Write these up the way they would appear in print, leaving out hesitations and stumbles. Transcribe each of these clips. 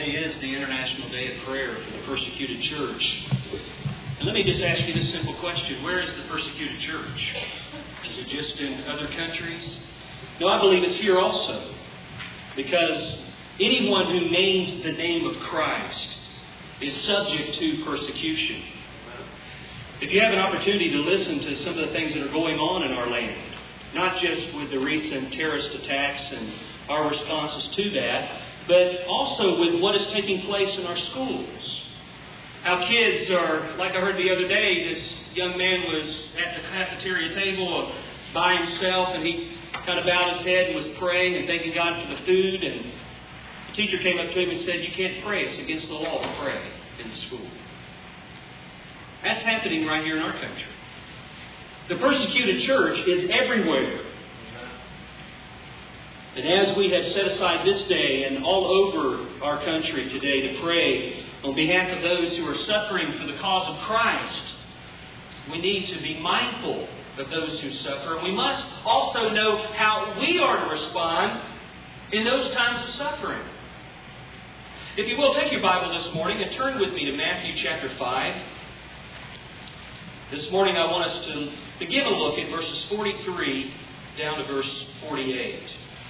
Today is the International Day of Prayer for the Persecuted Church. And let me just ask you this simple question. Where is the persecuted church? Is it just in other countries? No, I believe it's here also. Because anyone who names the name of Christ is subject to persecution. If you have an opportunity to listen to some of the things that are going on in our land, not just with the recent terrorist attacks and our responses to that, but also with what is taking place in our schools. How kids are, like I heard the other day, this young man was at the cafeteria table by himself, and he kind of bowed his head and was praying and thanking God for the food. And the teacher came up to him and said, "You can't pray. It's against the law to pray in the school." That's happening right here in our country. The persecuted church is everywhere. And as we have set aside this day and all over our country today to pray on behalf of those who are suffering for the cause of Christ, we need to be mindful of those who suffer. And we must also know how we are to respond in those times of suffering. If you will, take your Bible this morning and turn with me to Matthew chapter 5. This morning I want us to begin a look at verses 43 down to verse 48.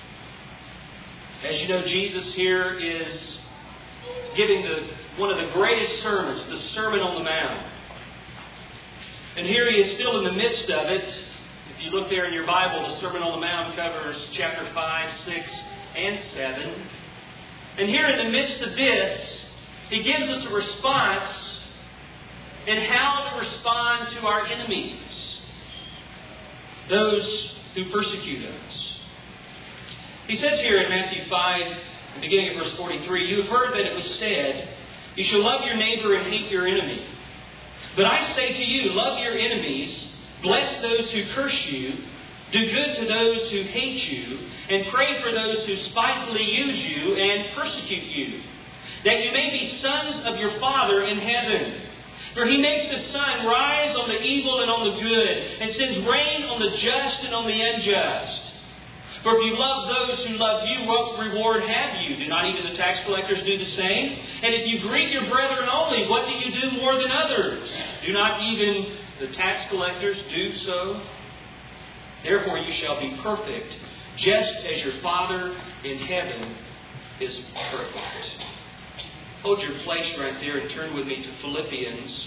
As you know, Jesus here is giving one of the greatest sermons, the Sermon on the Mount. And here he is still in the midst of it. If you look there in your Bible, the Sermon on the Mount covers chapter 5, 6, and 7. And here in the midst of this, he gives us a response in how to respond to our enemies, those who persecute us. He says here in Matthew 5, beginning at verse 43, "You have heard that it was said, 'You shall love your neighbor and hate your enemy.' But I say to you, love your enemies, bless those who curse you, do good to those who hate you, and pray for those who spitefully use you and persecute you, that you may be sons of your Father in heaven. For He makes the sun rise on the evil and on the good, and sends rain on the just and on the unjust. For if you love those who love you, what reward have you? Do not even the tax collectors do the same? And if you greet your brethren only, what do you do more than others? Do not even the tax collectors do so? Therefore you shall be perfect, just as your Father in heaven is perfect." Hold your place right there and turn with me to Philippians.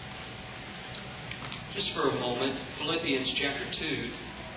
Just for a moment, Philippians chapter 2.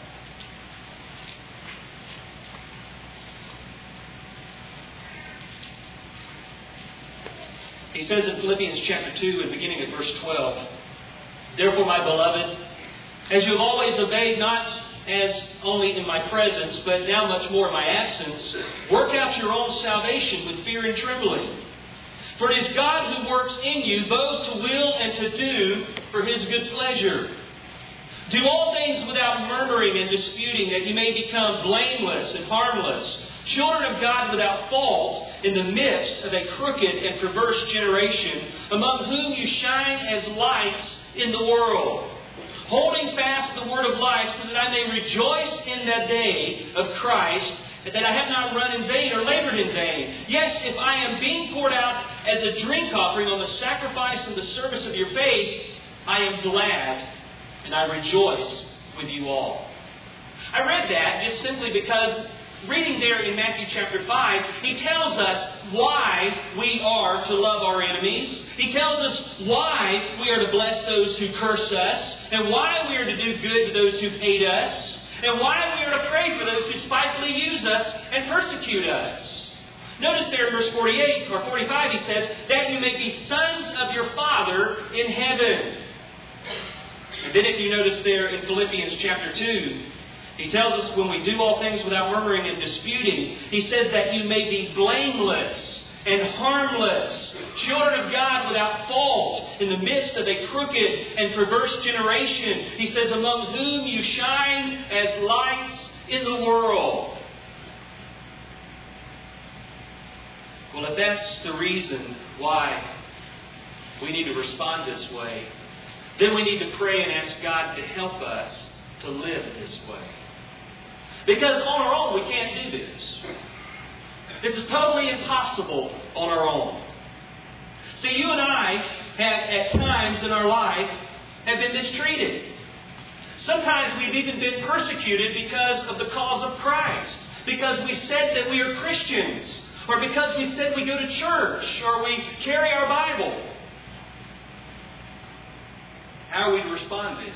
He says in Philippians chapter 2 and beginning at verse 12, "Therefore, my beloved, as you have always obeyed, not as only in my presence, but now much more in my absence, work out your own salvation with fear and trembling. For it is God who works in you both to will and to do for His good pleasure. Do all things without murmuring and disputing, that you may become blameless and harmless, children of God without fault, in the midst of a crooked and perverse generation, among whom you shine as lights in the world, holding fast the word of life, so that I may rejoice in the day of Christ, that I have not run in vain or labored in vain. Yes, if I am being poured out as a drink offering on the sacrifice and the service of your faith, I am glad and I rejoice with you all." I read that just simply because reading there in Matthew chapter 5, he tells us why we are to love our enemies. He tells us why we are to bless those who curse us, and why we are to do good to those who hate us, and why we are to pray for those who spitefully use us and persecute us. Notice there in verse 48 or 45, he says, "That you may be sons of your Father in heaven." And then if you notice there in Philippians chapter 2, he tells us when we do all things without murmuring and disputing, he says that you may be blameless and harmless, children of God without fault, in the midst of a crooked and perverse generation. He says, among whom you shine as lights in the world. Well, if that's the reason why we need to respond this way, then we need to pray and ask God to help us to live this way. Because on our own we can't do this. This is totally impossible on our own. See, you and I have, at times in our life, have been mistreated. Sometimes we've even been persecuted because of the cause of Christ. Because we said that we are Christians. Or because we said we go to church. Or we carry our Bible. How are we to respond then?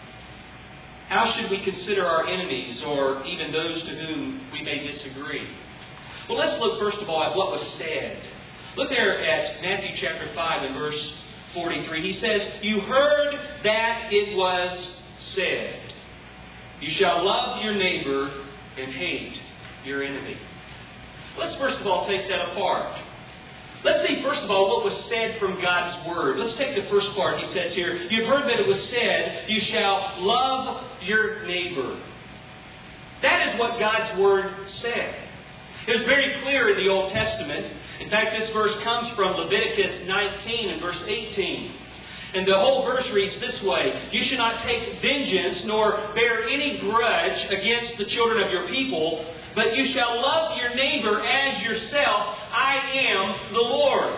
How should we consider our enemies or even those to whom we may disagree? Well, let's look first of all at what was said. Look there at Matthew chapter 5 and verse 43. He says, "You heard that it was said, you shall love your neighbor and hate your enemy." Let's first of all take that apart. Let's see first of all what was said from God's Word. Let's take the first part. He says here, "You've heard that it was said, you shall love your neighbor." That is what God's Word said. It was very clear in the Old Testament. In fact, this verse comes from Leviticus 19 and verse 18. And the whole verse reads this way: "You should not take vengeance nor bear any grudge against the children of your people, but you shall love your neighbor as yourself. I am the Lord."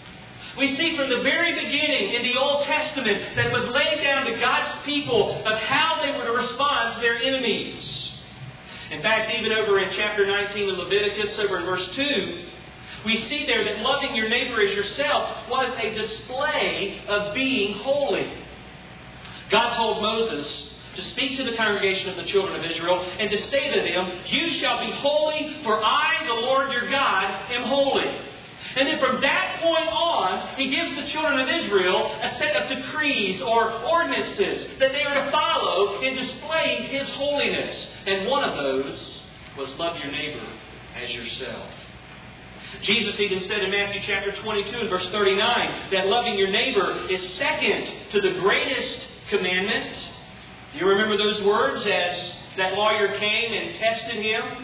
We see from the very beginning in the Old Testament that it was laid down to God's people of how they were to respond to their enemies. In fact, even over in chapter 19 of Leviticus, over in verse 2, we see there that loving your neighbor as yourself was a display of being holy. God told Moses to speak to the congregation of the children of Israel and to say to them, "You shall be holy, for I, the Lord your God, am holy." And then from that point on, He gives the children of Israel a set of decrees or ordinances that they are to follow in displaying His holiness. And one of those was love your neighbor as yourself. Jesus even said in Matthew chapter 22 and verse 39 that loving your neighbor is second to the greatest commandment. You remember those words as that lawyer came and tested Him?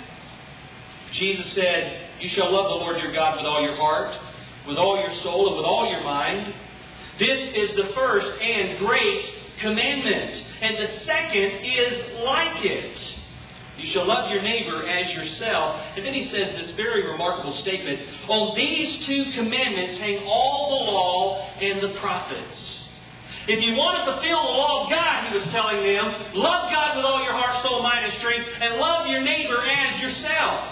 Jesus said, "You shall love the Lord your God with all your heart, with all your soul, and with all your mind. This is the first and great commandment. And the second is like it. You shall love your neighbor as yourself." And then He says this very remarkable statement: "On these two commandments hang all the law and the prophets." If you want to fulfill the law of God, He was telling them, love God with all your heart, soul, mind, and strength, and love your neighbor as yourself.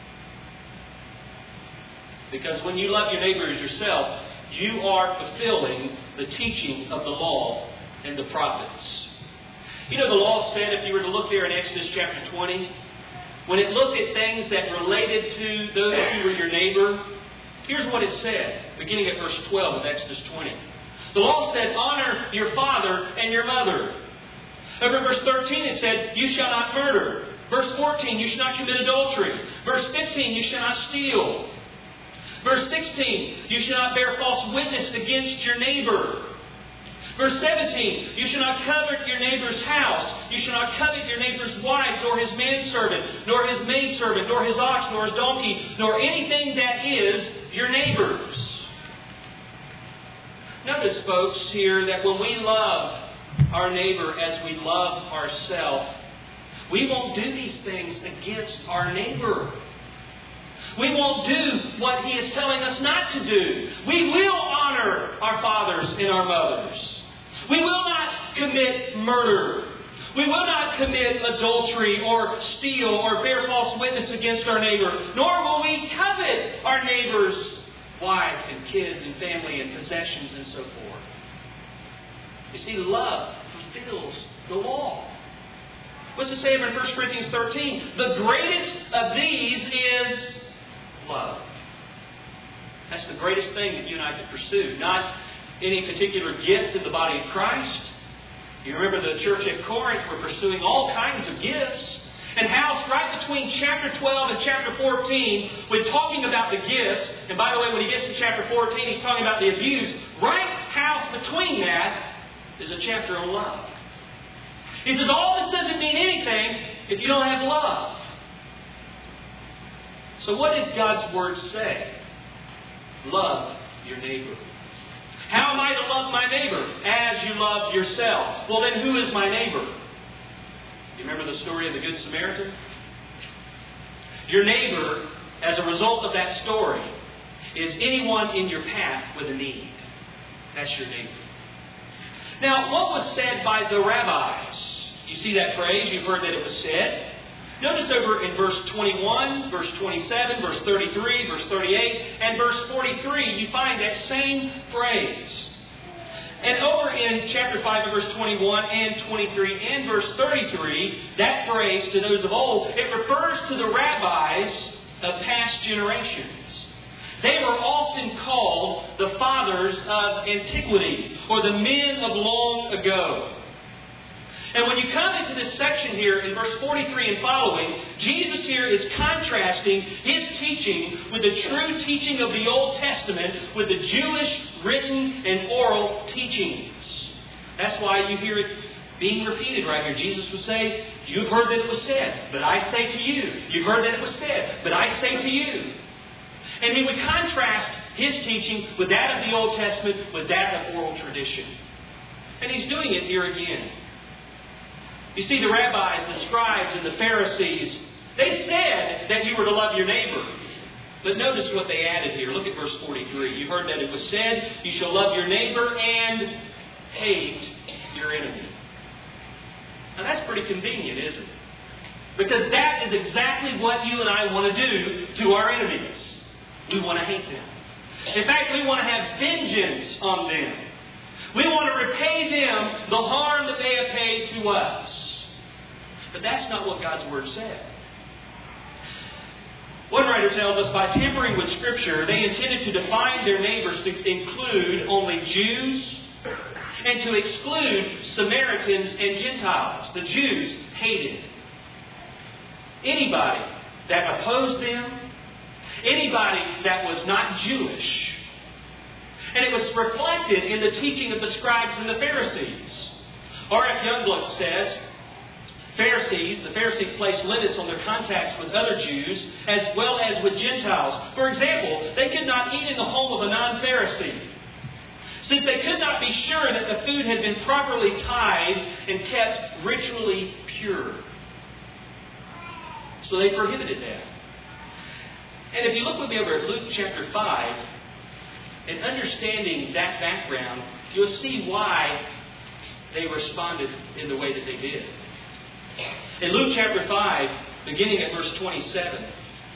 Because when you love your neighbor as yourself, you are fulfilling the teaching of the law and the prophets. You know, the law said, if you were to look there in Exodus chapter 20, when it looked at things that related to those who were your neighbor, here's what it said, beginning at verse 12 of Exodus 20. The law said, "Honor your father and your mother." Over verse 13 it said, "You shall not murder." Verse 14, "You shall not commit adultery." Verse 15, "You shall not steal." Verse 16, "You shall not bear false witness against your neighbor." Verse 17, "You shall not covet your neighbor's house. You shall not covet your neighbor's wife, nor his manservant, nor his maidservant, nor his ox, nor his donkey, nor anything that is your neighbor's." Notice, folks, here that when we love our neighbor as we love ourselves, we won't do these things against our neighbor. We won't do what He is telling us not to do. We will honor our fathers and our mothers. We will not commit murder. We will not commit adultery or steal or bear false witness against our neighbor. Nor will we covet our neighbor's wife and kids and family and possessions and so forth. You see, love fulfills the law. What's it say in 1 Corinthians 13? The greatest of these is love. That's the greatest thing that you and I can pursue. Not any particular gift in the body of Christ. You remember the church at Corinth were pursuing all kinds of gifts. And how right between chapter 12 and chapter 14, when talking about the gifts, and by the way, when he gets to chapter 14, he's talking about the abuse. Right house between that is a chapter on love. He says, all this doesn't mean anything if you don't have love. So what did God's Word say? Love your neighbor. How am I to love my neighbor? As you love yourself. Well, then who is my neighbor? You remember the story of the Good Samaritan? Your neighbor, as a result of that story is anyone in your path with a need. That's your neighbor. Now, what was said by the rabbis? You see that phrase? You've heard that it was said. Notice over in verse 21, verse 27, verse 33, verse 38, and verse 43, you find that same phrase. And over in chapter 5 and verse 21 and 23 and verse 33, that phrase, to those of old, it refers to the rabbis of past generations. They were often called the fathers of antiquity, or the men of long ago. And when you come into this section here in verse 43 and following, Jesus here is contrasting His teaching with the true teaching of the Old Testament with the Jewish written and oral teachings. That's why you hear it being repeated right here. Jesus would say, "You've heard that it was said, but I say to you. You've heard that it was said, but I say to you." And He would contrast His teaching with that of the Old Testament, with that of oral tradition. And He's doing it here again. You see, the rabbis, the scribes, and the Pharisees, they said that you were to love your neighbor. But notice what they added here. Look at verse 43. You heard that it was said, "You shall love your neighbor and hate your enemy." Now that's pretty convenient, isn't it? Because that is exactly what you and I want to do to our enemies. We want to hate them. In fact, we want to have vengeance on them. We want to repay them the harm that they have paid to us. But that's not what God's Word said. One writer tells us by tampering with Scripture, they intended to define their neighbors to include only Jews and to exclude Samaritans and Gentiles. The Jews hated anybody that opposed them, anybody that was not Jewish. And it was reflected in the teaching of the scribes and the Pharisees. R.F. Youngblood says, the Pharisees placed limits on their contacts with other Jews as well as with Gentiles. For example, they could not eat in the home of a non-Pharisee, since they could not be sure that the food had been properly tithed and kept ritually pure. So they prohibited that. And if you look with me over at Luke chapter 5, and understanding that background, you'll see why they responded in the way that they did. In Luke chapter 5, beginning at verse 27,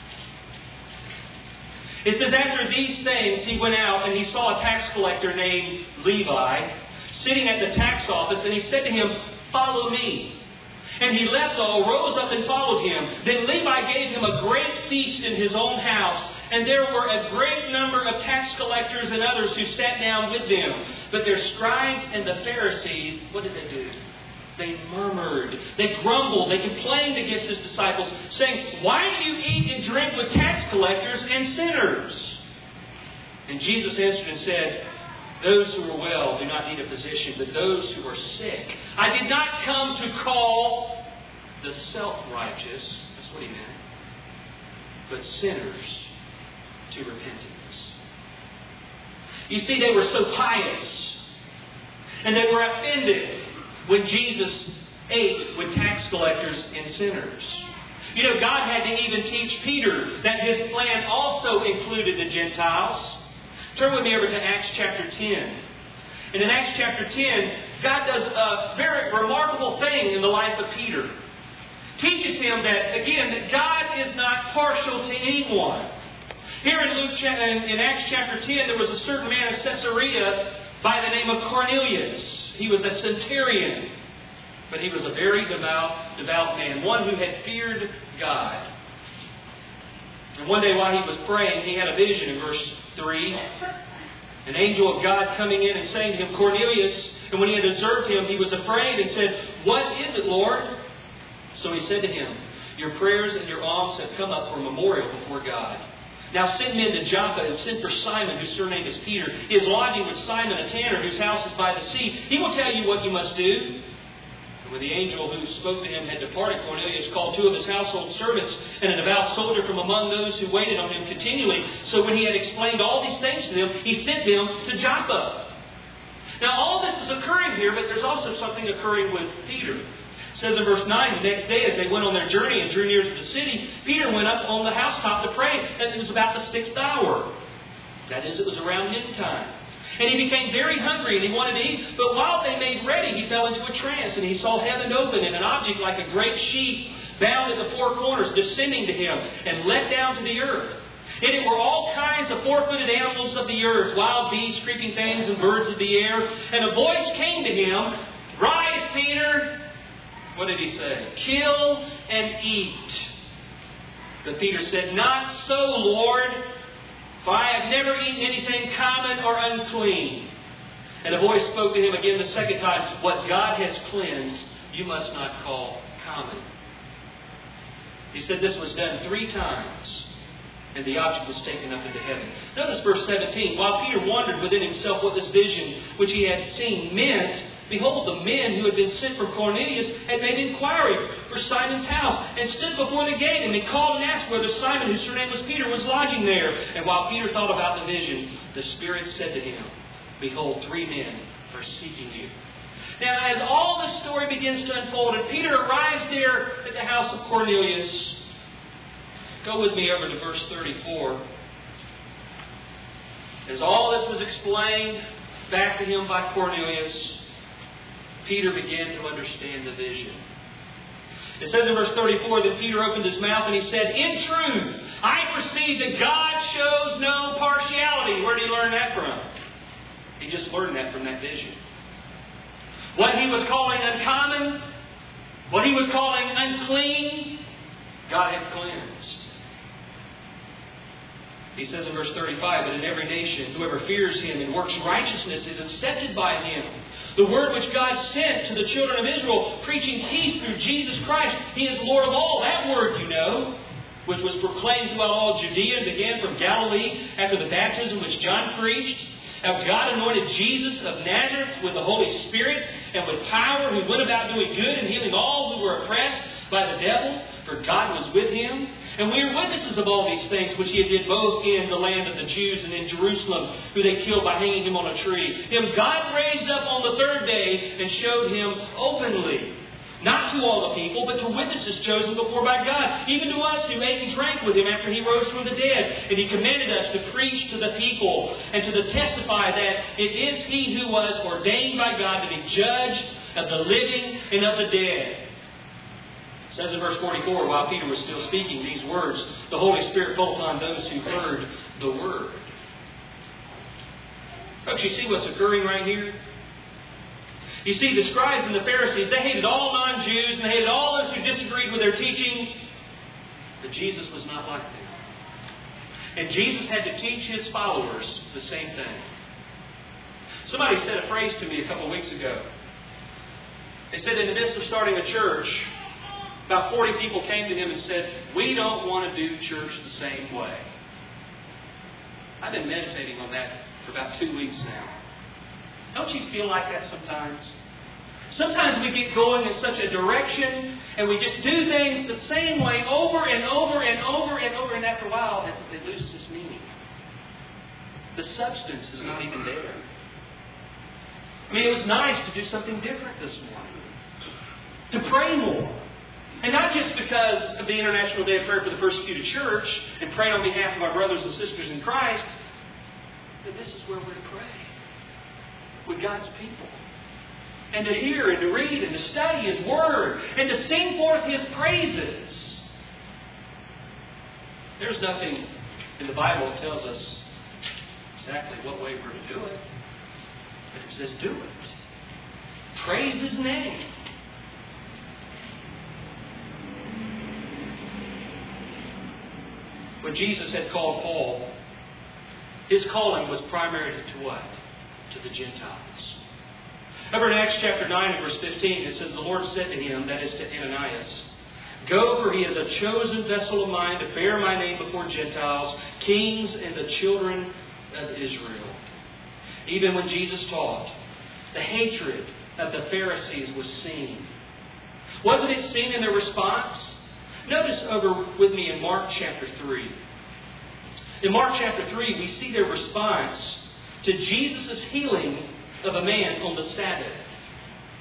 it says, "After these things he went out, and he saw a tax collector named Levi sitting at the tax office, and he said to him, 'Follow me.' And he left all, rose up and followed him. Then Levi gave him a great feast in his own house, and there were a great number of tax collectors and others who sat down with them. But their scribes and the Pharisees, what did they do? They murmured, they grumbled, they complained against His disciples, saying, 'Why do you eat and drink with tax collectors and sinners?' And Jesus answered and said, 'Those who are well do not need a physician, but those who are sick. I did not come to call the self-righteous,'" that's what He meant, "but sinners to repentance." You see, they were so pious, and they were offended when Jesus ate with tax collectors and sinners. You know, God had to even teach Peter that His plan also included the Gentiles. Turn with me over to Acts chapter 10. And in Acts chapter 10, God does a very remarkable thing in the life of Peter. Teaches him that, again, that God is not partial to anyone. Here in Acts chapter 10, there was a certain man of Caesarea by the name of Cornelius. He was a centurion, but he was a very devout man, one who had feared God. And one day while he was praying, he had a vision in verse 3. An angel of God coming in and saying to him, "Cornelius." And when he had observed him, he was afraid and said, "What is it, Lord?" So he said to him, "Your prayers and your alms have come up for a memorial before God. Now send men to Joppa and send for Simon, whose surname is Peter. He is lodging with Simon, a tanner, whose house is by the sea. He will tell you what you must do." And when the angel who spoke to him had departed, Cornelius called 2 of his household servants and a devout soldier from among those who waited on him continually. So when he had explained all these things to them, he sent them to Joppa. Now all this is occurring here, but there's also something occurring with Peter. It says in verse 9, the next day as they went on their journey and drew near to the city, Peter went up on the housetop to pray, as it was about the 6th hour. That is, it was around noontime. And he became very hungry, and he wanted to eat. But while they made ready, he fell into a trance, and he saw heaven open, and an object like a great sheet bound at the four corners descending to him, and let down to the earth. And it were all kinds of four-footed animals of the earth, wild beasts, creeping things, and birds of the air. And a voice came to him, "Rise, Peter." What did he say? "Kill and eat." But Peter said, "Not so, Lord, for I have never eaten anything common or unclean." And a voice spoke to him again the second time, "What God has cleansed, you must not call common." He said this was done 3 times, and the object was taken up into heaven. Notice verse 17. While Peter wondered within himself what this vision which he had seen meant, behold, the men who had been sent from Cornelius had made inquiry for Simon's house, and stood before the gate, and they called and asked whether Simon, whose surname was Peter, was lodging there. And while Peter thought about the vision, the Spirit said to him, "Behold, 3 men are seeking you." Now, as all the story begins to unfold, and Peter arrives there at the house of Cornelius, go with me over to verse 34. As all this was explained back to him by Cornelius, Peter began to understand the vision. It says in verse 34 that Peter opened his mouth and he said, "In truth, I perceive that God shows no partiality." Where did he learn that from? He just learned that from that vision. What he was calling uncommon, what he was calling unclean, God had cleansed. He says in verse 35, "But in every nation, whoever fears Him and works righteousness is accepted by Him. The word which God sent to the children of Israel, preaching peace through Jesus Christ, He is Lord of all." That word, you know, which was proclaimed throughout all Judea and began from Galilee after the baptism which John preached. How God anointed Jesus of Nazareth with the Holy Spirit and with power, who went about doing good and healing all who were oppressed by the devil, for God was with Him. And we are witnesses of all these things which He did both in the land of the Jews and in Jerusalem, who they killed by hanging Him on a tree. Him God raised up on the 3rd day and showed Him openly. Not to all the people, but to witnesses chosen before by God, even to us who ate and drank with Him after He rose from the dead. And He commanded us to preach to the people and to testify that it is He who was ordained by God to be judge of the living and of the dead. It says in verse 44, while Peter was still speaking these words, the Holy Spirit fell upon those who heard the Word. Folks, you see what's occurring right here? You see, the scribes and the Pharisees, they hated all non-Jews and they hated all those who disagreed with their teaching. But Jesus was not like them. And Jesus had to teach His followers the same thing. Somebody said a phrase to me a couple of weeks ago. They said in the midst of starting a church, about 40 people came to him and said, "We don't want to do church the same way." I've been meditating on that for about 2 weeks now. Don't you feel like that sometimes? Sometimes we get going in such a direction and we just do things the same way over and over and over and over, and after a while it loses its meaning. The substance is not even there. I mean, it was nice to do something different this morning. To pray more. And not just because of the International Day of Prayer for the Persecuted Church and praying on behalf of our brothers and sisters in Christ, but this is where we're to pray with God's people. And to hear and to read and to study His Word and to sing forth His praises. There's nothing in the Bible that tells us exactly what way we're to do it. But it says do it. Praise His name. When Jesus had called Paul, His calling was primarily to what? To the Gentiles. Remember in Acts chapter 9 and verse 15, it says, the Lord said to him, that is to Ananias, "Go, for he is a chosen vessel of mine to bear my name before Gentiles, kings, and the children of Israel." Even when Jesus taught, the hatred of the Pharisees was seen. Wasn't it seen in their response? Notice over with me in Mark chapter 3. In Mark chapter 3, we see their response to Jesus' healing of a man on the Sabbath.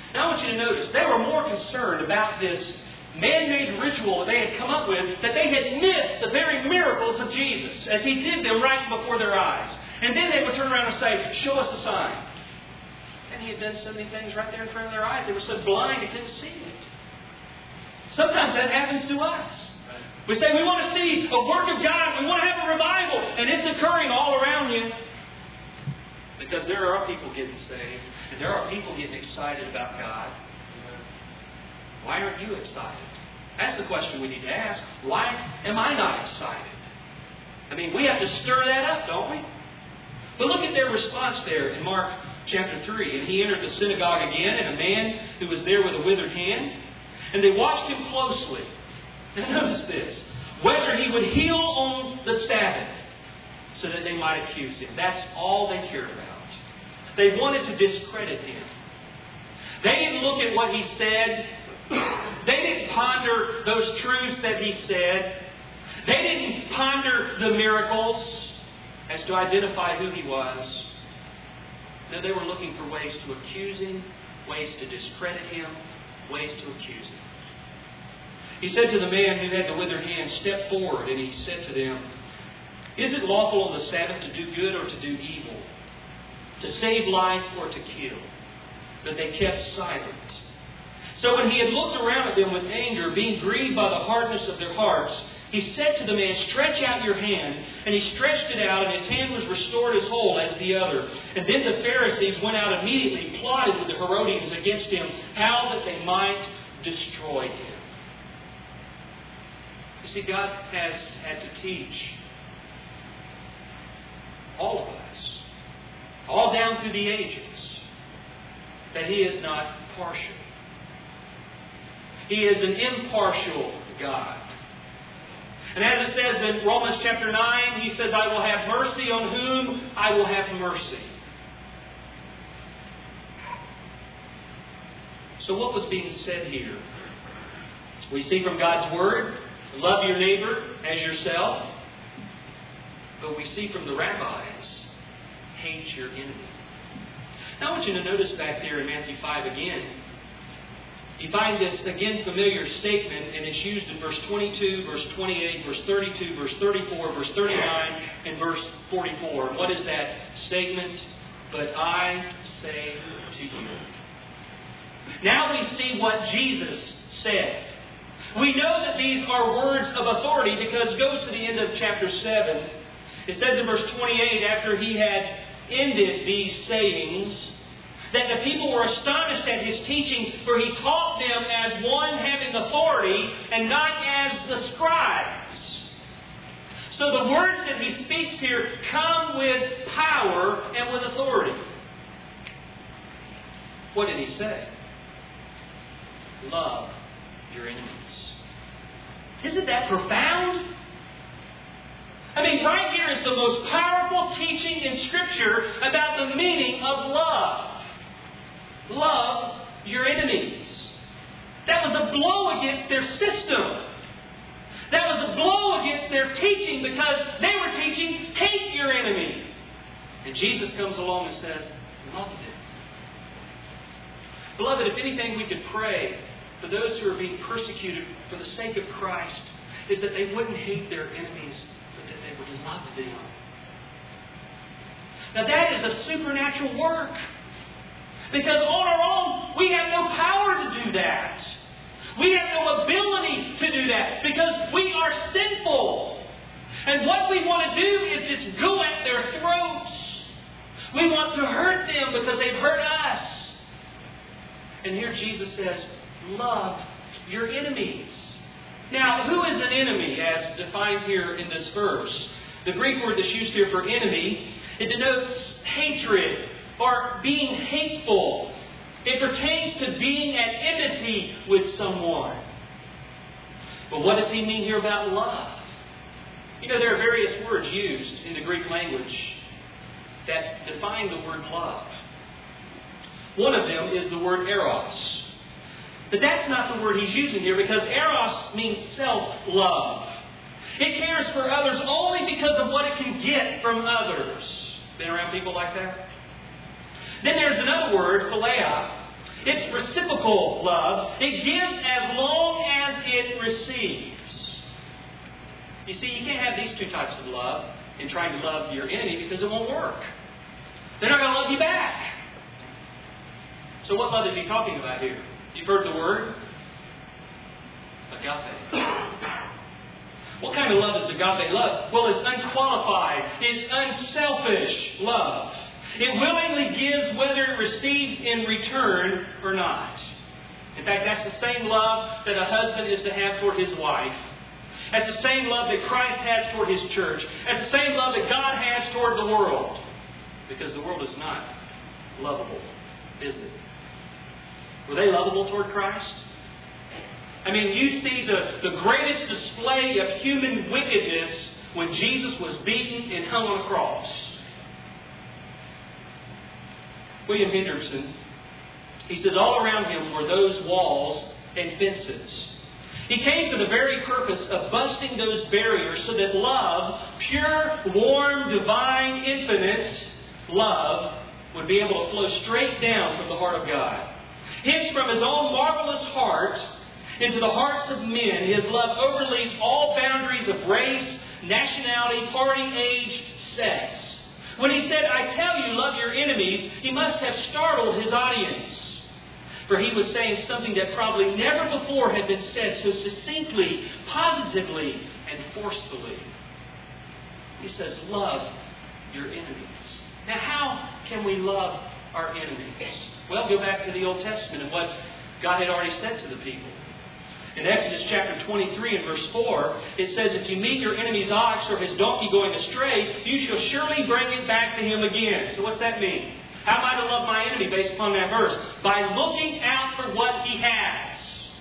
Now I want you to notice, they were more concerned about this man-made ritual that they had come up with, that they had missed the very miracles of Jesus as He did them right before their eyes. And then they would turn around and say, show us the sign. And He had done so many things right there in front of their eyes. They were so blind they couldn't see it. Sometimes that happens to us. We say we want to see a work of God. We want to have a revival. And it's occurring all around you. Because there are people getting saved. And there are people getting excited about God. Why aren't you excited? That's the question we need to ask. Why am I not excited? I mean, we have to stir that up, don't we? But look at their response there in Mark chapter 3. And He entered the synagogue again, and a man who was there with a withered hand. And they watched him closely. And notice this. Whether he would heal on the Sabbath, so that they might accuse him. That's all they cared about. They wanted to discredit him. They didn't look at what he said. They didn't ponder those truths that he said. They didn't ponder the miracles as to identify who he was. No, they were looking for ways to accuse him, ways to discredit him, ways to accuse him. He said to the man who had the withered hand, step forward, and he said to them, is it lawful on the Sabbath to do good or to do evil? To save life or to kill? But they kept silent. So when he had looked around at them with anger, being grieved by the hardness of their hearts, he said to the man, stretch out your hand. And he stretched it out, and his hand was restored as whole as the other. And then the Pharisees went out immediately, plotted with the Herodians against him, how that they might destroy him. You see, God has had to teach all of us, all down through the ages, that He is not partial. He is an impartial God. And as it says in Romans chapter 9, He says, I will have mercy on whom I will have mercy. So what was being said here? We see from God's Word, love your neighbor as yourself. But we see from the rabbis, hate your enemy. Now I want you to notice back there in Matthew 5 again. You find this, again, familiar statement, and it's used in verse 22, verse 28, verse 32, verse 34, verse 39, and verse 44. What is that statement? But I say to you. Now we see what Jesus said. We know that these are words of authority because go to the end of chapter 7. It says in verse 28, after He had ended these sayings, that the people were astonished at His teaching, for He taught them as one having authority and not as the scribes. So the words that He speaks here come with power and with authority. What did He say? Love your enemies. Isn't that profound? I mean, right here is the most powerful teaching in Scripture about the meaning of love. Love your enemies. That was a blow against their system. That was a blow against their teaching because they were teaching hate your enemy. And Jesus comes along and says, love them. Beloved, if anything we could pray for those who are being persecuted for the sake of Christ is that they wouldn't hate their enemies, but that they would love them. Now that is a supernatural work. Because on our own, we have no power to do that. We have no ability to do that. Because we are sinful. And what we want to do is just go at their throats. We want to hurt them because they've hurt us. And here Jesus says, love your enemies. Now, who is an enemy as defined here in this verse? The Greek word that's used here for enemy, it denotes hatred or being hateful. It pertains to being at enmity with someone. But what does he mean here about love? You know, there are various words used in the Greek language that define the word love. One of them is the word eros. But that's not the word he's using here because eros means self-love. It cares for others only because of what it can get from others. Been around people like that? Then there's another word, philia. It's reciprocal love. It gives as long as it receives. You see, you can't have these two types of love in trying to love your enemy because it won't work. They're not going to love you back. So what love is he talking about here? You've heard the word? Agape. What kind of love is agape love? Well, it's unqualified. It's unselfish love. It willingly gives whether it receives in return or not. In fact, that's the same love that a husband is to have toward his wife. That's the same love that Christ has toward His church. That's the same love that God has toward the world. Because the world is not lovable, is it? Were they lovable toward Christ? I mean, you see the greatest display of human wickedness when Jesus was beaten and hung on a cross. William Hendrickson, he says, all around Him were those walls and fences. He came for the very purpose of busting those barriers so that love, pure, warm, divine, infinite love, would be able to flow straight down from the heart of God. Hence, from His own marvelous heart into the hearts of men, His love overleaped all boundaries of race, nationality, party, age, sex. When He said, I tell you, love your enemies, He must have startled His audience. For He was saying something that probably never before had been said so succinctly, positively, and forcefully. He says, love your enemies. Now, how can we love our enemies? Well, go back to the Old Testament and what God had already said to the people. In Exodus chapter 23 and verse 4, it says, if you meet your enemy's ox or his donkey going astray, you shall surely bring it back to him again. So what's that mean? How am I to love my enemy based upon that verse? By looking out for what he has.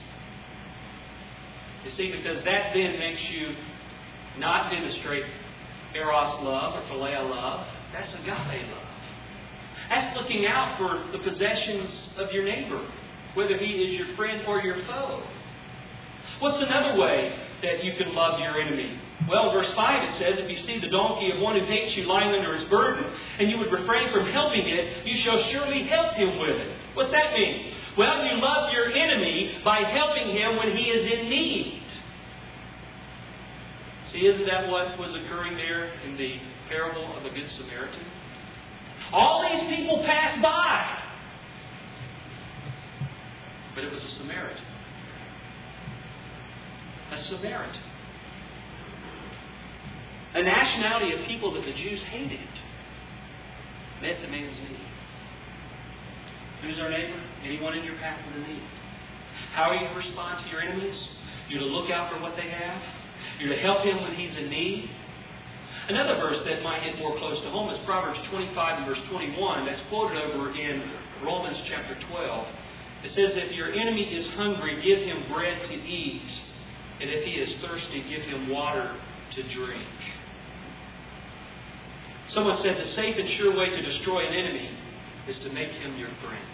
You see, because that then makes you not demonstrate eros love or phileo love. That's agape love. That's looking out for the possessions of your neighbor, whether he is your friend or your foe. What's another way that you can love your enemy? Well, verse 5 it says, if you see the donkey of one who hates you lying under his burden, and you would refrain from helping it, you shall surely help him with it. What's that mean? Well, you love your enemy by helping him when he is in need. See, isn't that what was occurring there in the parable of the Good Samaritan? All these people passed by. But it was a Samaritan. A Samaritan. A nationality of people that the Jews hated met the man's need. Who's our neighbor? Anyone in your path with a need. How are you to respond to your enemies? You're to look out for what they have. You're to help him when he's in need. Another verse that might hit more close to home is Proverbs 25 and verse 21. That's quoted over in Romans chapter 12. It says, if your enemy is hungry, give him bread to eat. And if he is thirsty, give him water to drink. Someone said the safe and sure way to destroy an enemy is to make him your friend.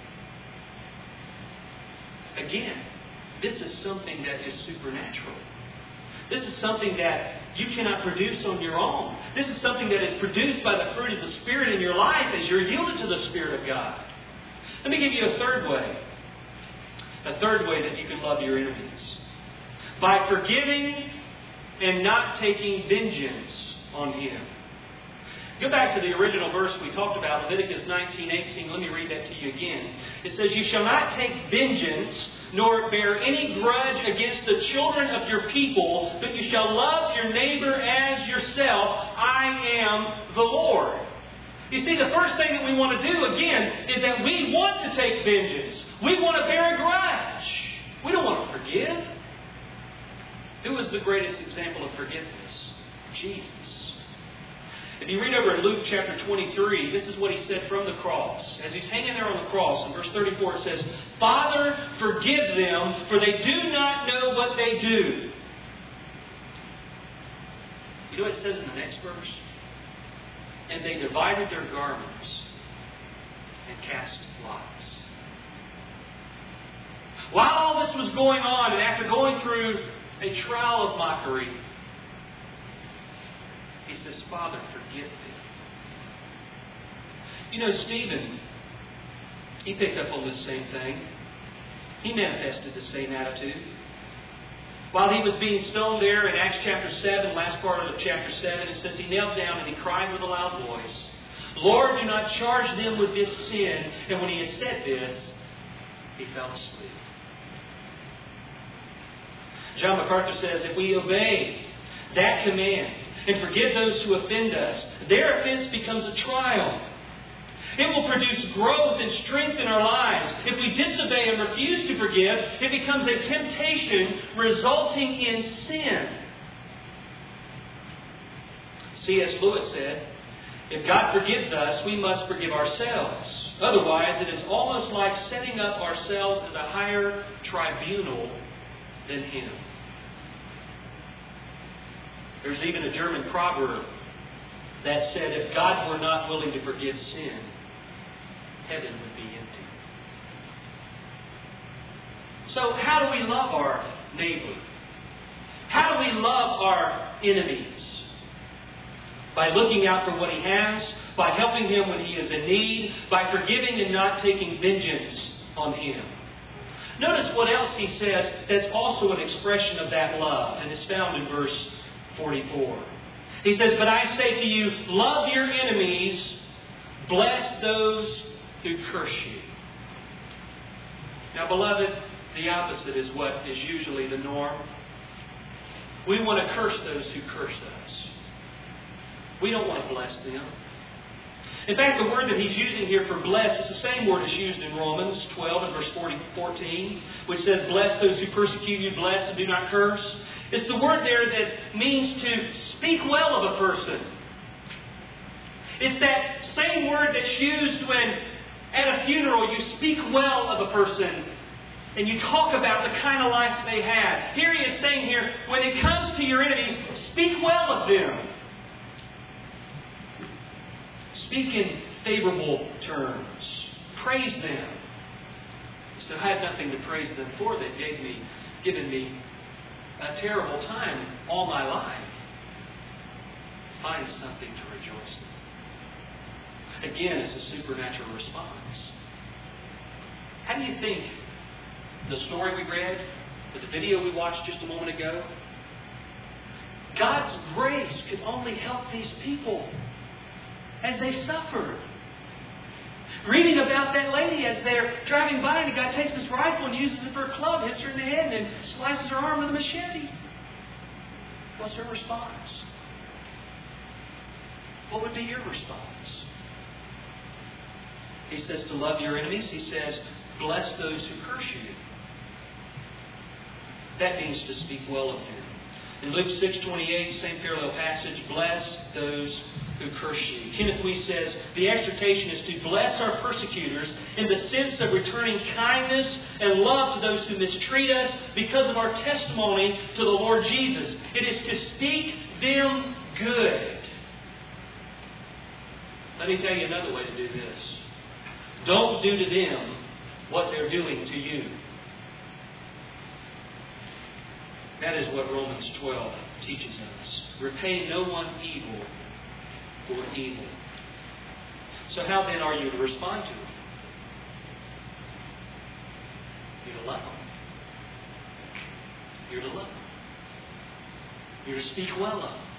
Again, this is something that is supernatural. This is something that you cannot produce on your own. This is something that is produced by the fruit of the Spirit in your life as you're yielded to the Spirit of God. Let me give you a third way. A third way that you can love your enemies. By forgiving and not taking vengeance on him. Go back to the original verse we talked about, Leviticus 19:18. Let me read that to you again. It says, you shall not take vengeance, nor bear any grudge against the children of your people, but you shall love your neighbor as yourself. I am the Lord. You see, the first thing that we want to do, again, is that we want to take vengeance. We want to bear a grudge. We don't want to forgive. Who was the greatest example of forgiveness? Jesus. If you read over in Luke chapter 23, this is what he said from the cross. As he's hanging there on the cross, in verse 34 it says, Father, forgive them, for they do not know what they do. You know what it says in the next verse? And they divided their garments and cast lots. While all this was going on, and after going through a trial of mockery, he says, Father, forgive them. You know, Stephen, He picked up on this same thing. He manifested the same attitude. While he was being stoned there in Acts chapter 7, last part of chapter 7, it says he knelt down and he cried with a loud voice, Lord, do not charge them with this sin. And when he had said this, he fell asleep. John MacArthur says, if we obey that command and forgive those who offend us, their offense becomes a trial. It will produce growth and strength in our lives. If we disobey and refuse to forgive, it becomes a temptation resulting in sin. C.S. Lewis said, if God forgives us, we must forgive ourselves. Otherwise, it is almost like setting up ourselves as a higher tribunal than Him. There's even a German proverb that said, if God were not willing to forgive sin, heaven would be empty. So how do we love our neighbor? How do we love our enemies? By looking out for what he has, by helping him when he is in need, by forgiving and not taking vengeance on him. Notice what else he says that's also an expression of that love, and it's found in verse 44. He says, but I say to you, love your enemies, bless those who curse you. Now, beloved, the opposite is what is usually the norm. We want to curse those who curse us. We don't want to bless them. In fact, the word that he's using here for bless is the same word that's used in Romans 12 and verse 14, which says, bless those who persecute you, bless and do not curse. It's the word there that means to speak well of a person. It's that same word that's used when at a funeral you speak well of a person and you talk about the kind of life they had. Here he is saying here, when it comes to your enemies, speak well of them. Speak in favorable terms. Praise them. So I had nothing to praise them for. They've given me a terrible time all my life. Find something to rejoice in. Again, it's a supernatural response. How do you think the story we read, or the video we watched just a moment ago, God's grace could only help these people as they suffered? Reading about that lady as they're driving by and the guy takes his rifle and uses it for a club, hits her in the head and slices her arm with a machete. What's her response? What would be your response? He says to love your enemies. He says, bless those who curse you. That means to speak well of them. In Luke 6:28, same parallel passage, bless those who curse you. Kenneth Wuest says, the exhortation is to bless our persecutors in the sense of returning kindness and love to those who mistreat us because of our testimony to the Lord Jesus. It is to speak them good. Let me tell you another way to do this. Don't do to them what they're doing to you. That is what Romans 12 teaches us. Repay no one evil for evil. So how then are you to respond to them? You're to love them. You're to love them. You're to speak well of them.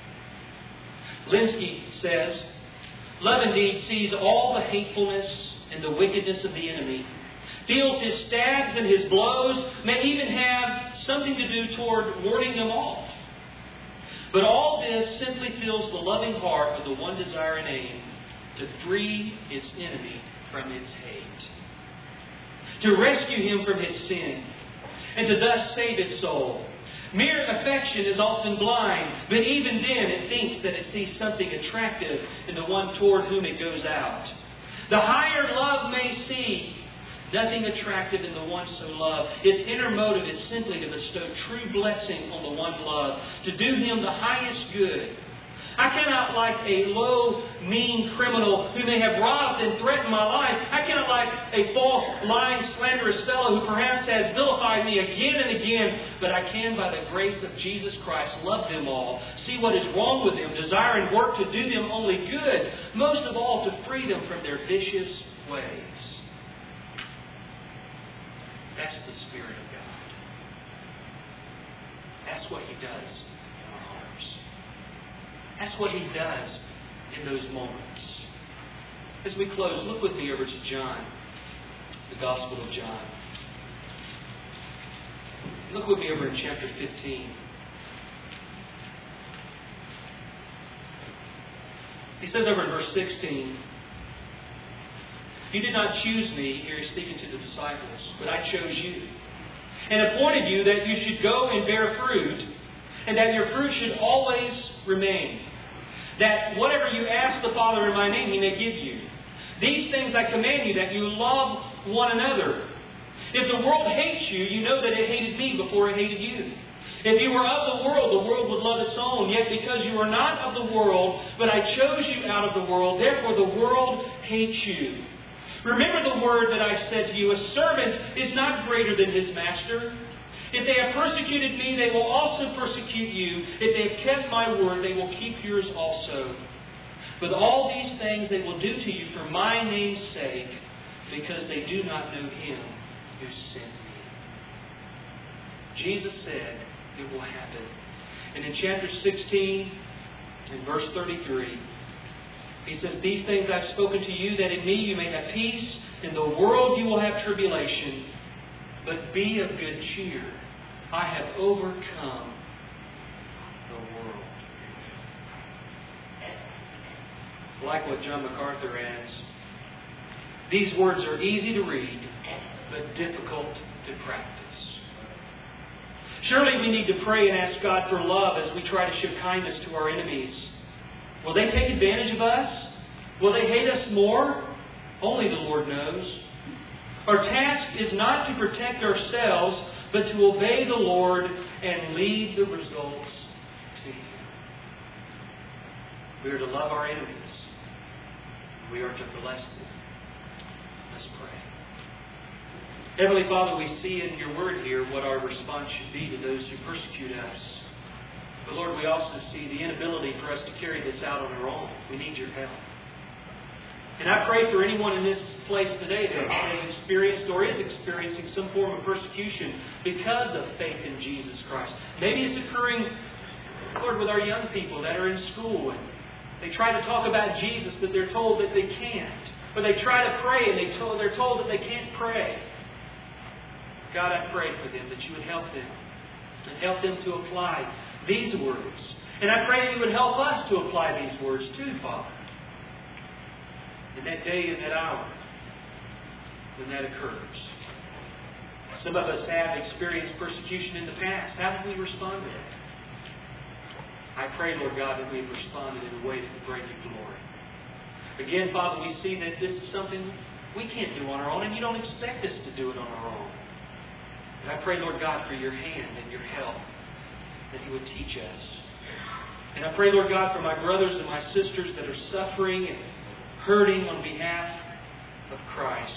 Linsky says, love indeed sees all the hatefulness and the wickedness of the enemy, feels his stabs and his blows, may even have something to do toward warding them off. But all this simply fills the loving heart with the one desire and aim, to free its enemy from its hate, to rescue him from his sin, and to thus save his soul. Mere affection is often blind, but even then it thinks that it sees something attractive in the one toward whom it goes out. The higher love may see nothing attractive in the one so loved. Its inner motive is simply to bestow true blessing on the one loved, to do him the highest good. I cannot like a low, mean criminal who may have robbed and threatened my life. I cannot like a false, lying, slanderous fellow who perhaps has vilified me again and again. But I can, by the grace of Jesus Christ, love them all, see what is wrong with them, desire and work to do them only good, most of all to free them from their vicious ways. That's the Spirit of God. That's what He does in our hearts. That's what He does in those moments. As we close, look with me over to John, the Gospel of John. Look with me over in chapter 15. He says over in verse 16, "You did not choose me," here he's speaking to the disciples, "but I chose you, and appointed you that you should go and bear fruit, and that your fruit should always remain. That whatever you ask the Father in my name, He may give you. These things I command you, that you love one another. If the world hates you, you know that it hated me before it hated you. If you were of the world would love its own. Yet because you are not of the world, but I chose you out of the world, therefore the world hates you. Remember the word that I said to you, a servant is not greater than his master. If they have persecuted me, they will also persecute you. If they have kept my word, they will keep yours also. But all these things they will do to you for my name's sake, because they do not know Him who sent me." Jesus said it will happen. And in chapter 16, in verse 33, He says, "These things I've spoken to you, that in me you may have peace. In the world you will have tribulation. But be of good cheer. I have overcome the world." Like what John MacArthur adds, these words are easy to read, but difficult to practice. Surely we need to pray and ask God for love as we try to show kindness to our enemies. Will they take advantage of us? Will they hate us more? Only the Lord knows. Our task is not to protect ourselves, but to obey the Lord and leave the results to Him. We are to love our enemies. We are to bless them. Let's pray. Heavenly Father, we see in Your Word here what our response should be to those who persecute us. But Lord, we also see the inability for us to carry this out on our own. We need Your help. And I pray for anyone in this place today that has experienced or is experiencing some form of persecution because of faith in Jesus Christ. Maybe it's occurring, Lord, with our young people that are in school and they try to talk about Jesus, but they're told that they can't. Or they try to pray and they're told that they can't pray. God, I pray for them that You would help them and help them to apply these words. And I pray that You would help us to apply these words too, Father. In that day and that hour when that occurs. Some of us have experienced persecution in the past. How did we respond to that? I pray, Lord God, that we've responded in a way that would bring You glory. Again, Father, we see that this is something we can't do on our own, and You don't expect us to do it on our own. And I pray, Lord God, for Your hand and Your help, that You would teach us. And I pray, Lord God, for my brothers and my sisters that are suffering and hurting on behalf of Christ.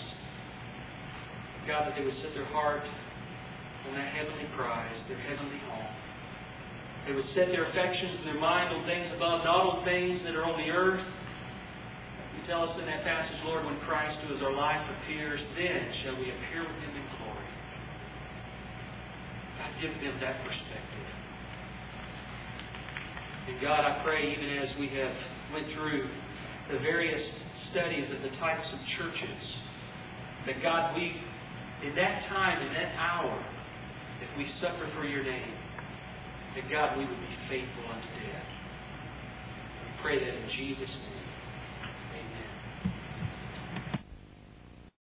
God, that they would set their heart on that heavenly prize, their heavenly home. They would set their affections and their mind on things above, not on things that are on the earth. You tell us in that passage, Lord, when Christ, who is our life, appears, then shall we appear with Him in glory. God, give them that perspective. And God, I pray, even as we have went through the various studies of the types of churches, that God, we, in that time, in that hour, if we suffer for Your name, that God, we would be faithful unto death. We pray that in Jesus' name.